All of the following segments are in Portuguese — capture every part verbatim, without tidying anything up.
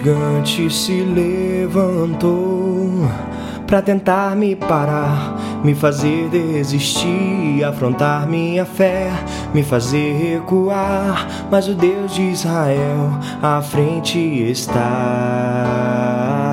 gigante se levantou pra tentar me parar, me fazer desistir, afrontar minha fé, me fazer recuar. Mas o Deus de Israel à frente está.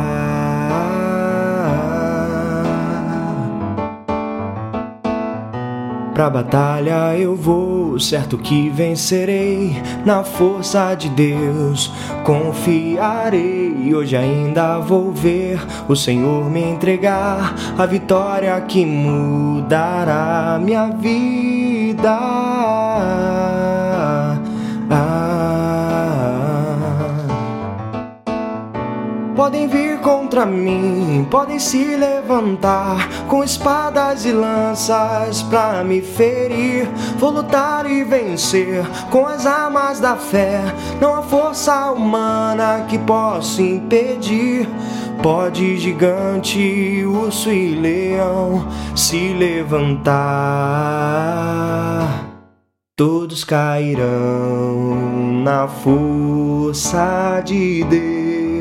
Pra batalha eu vou, certo que vencerei. Na força de Deus confiarei. Hoje ainda vou ver o Senhor me entregar a vitória que mudará minha vida. Podem vir contra mim, podem se levantar com espadas e lanças pra me ferir. Vou lutar e vencer com as armas da fé. Não há força humana que possa impedir. Pode gigante, urso e leão se levantar, todos cairão na força de Deus.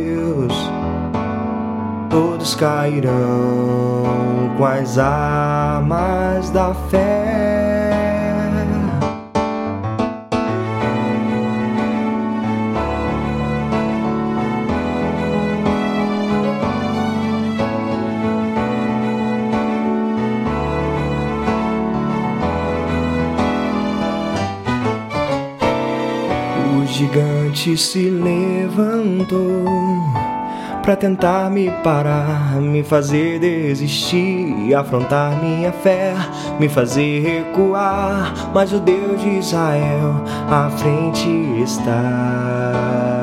Todos cairão com as armas da fé. O gigante se levantou pra tentar me parar, me fazer desistir, afrontar minha fé, me fazer recuar. Mas o Deus de Israel à frente está.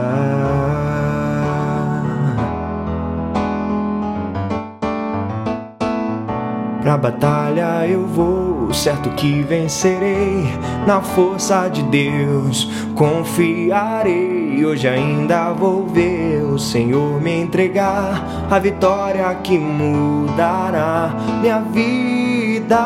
Pra batalha eu vou, certo que vencerei. Na força de Deus confiarei. Hoje ainda vou ver o Senhor me entregar a vitória que mudará minha vida.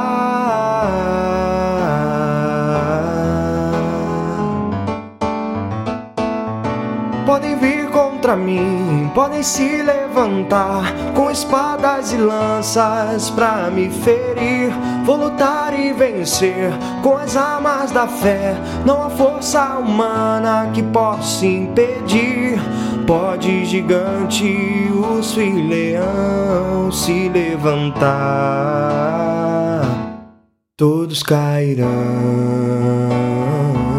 Podem vir contra mim, podem se levantar com espadas e lanças pra me ferir. Vou lutar e vencer com as armas da fé. Não há força humana que possa impedir. Pode gigante, urso e leão se levantar, todos cairão.